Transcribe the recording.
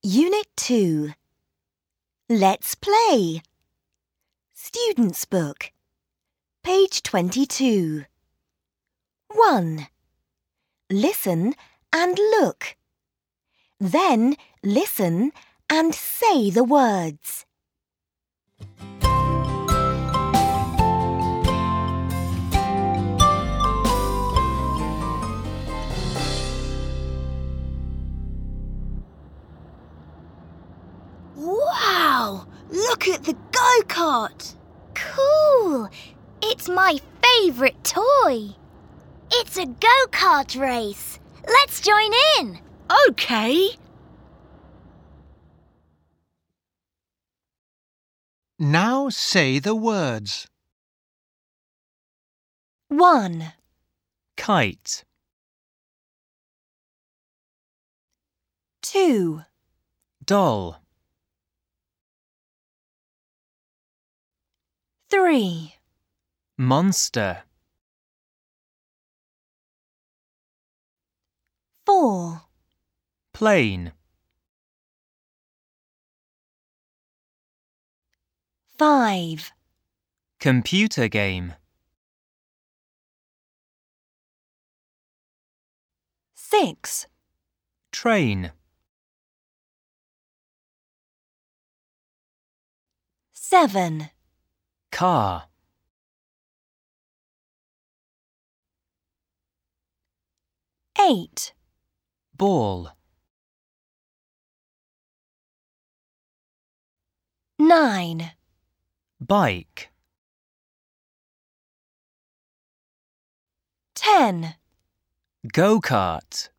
Unit 2. Let's play. Student's Book. Page 22. 1. Listen and look. Then listen and say the words. Wow! Look at the go-kart! Cool! It's my favourite toy. It's a go-kart race. Let's join in. OK. Now say the words. 1. Kite, 2. doll, 3. monster, 4. plane, 5. computer game, 6. train, 7. car, 8. ball, 9. bike, 10. go-kart.